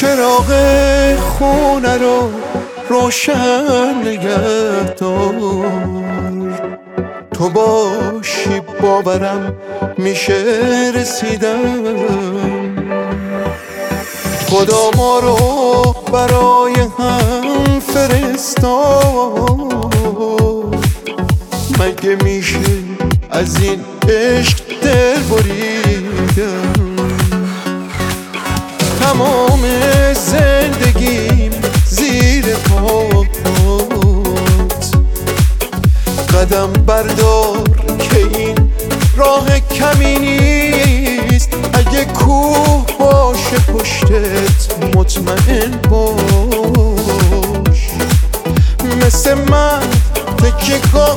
چراغ خونه رو روشن نگه دار، تو باشی باورم میشه رسیدم. خدا ما رو برای هم فرستاد، مگه میشه از این عشق دل بریدم. تمام زندگیم زیر پات، قدم بردار که این راه کمی نیست. اگه کوه باشه پشتت مطمئن باش، مثل من تکیه‌گاه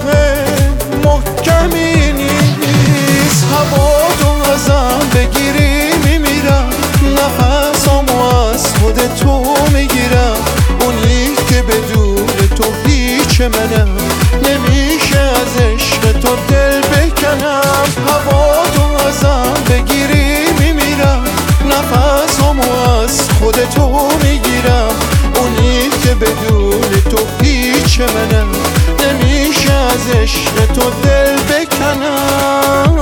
محکمی نیست. هوا تو ازم بگیری میمیرم، نفسامو از خود تو میگیرم. اونی که بدون تو هیچ منم، نمیشه از عشق تو دل بکنم. هوا تو ازم بگیری میمیرم، نفسامو از خود تو میگیرم. اونی که بدون تو هیچ منم، نمیشه از عشق تو دل بکنم.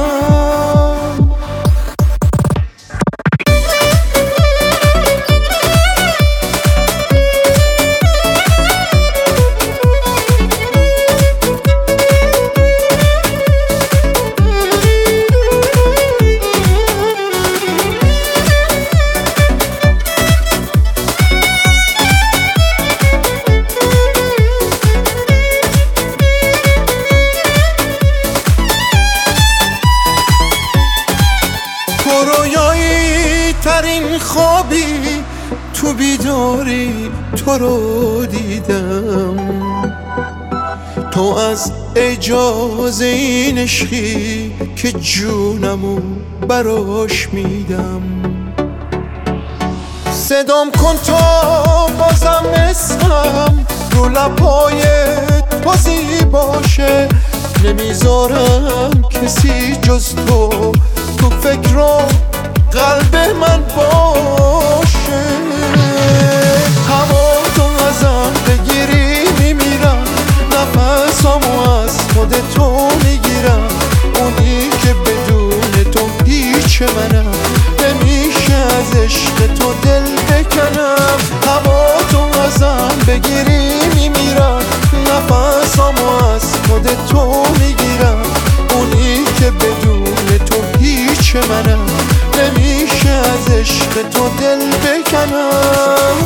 رویایی ترین خوابی تو بیداری تو رو دیدم. تو از اجازه این عشقی که جونمو براش میدم. صدام کن تا بازم اسمم رو لبای تو زیباشه. نمیذارم کسی جز تو تو فکر و قلب من باشه. هوا تو ازم بگیری میمیرم، نفسامو از خود تو میگیرم. اونی که بدون تو هیچ منم، نمیشه از عشق تو دل بکنم. هوا تو ازم بگیری میمیرم، نفسامو از خود تو میگیرم. اونی که بدون تو هیچ منم، نمیشه از عشق تو دل بکنم.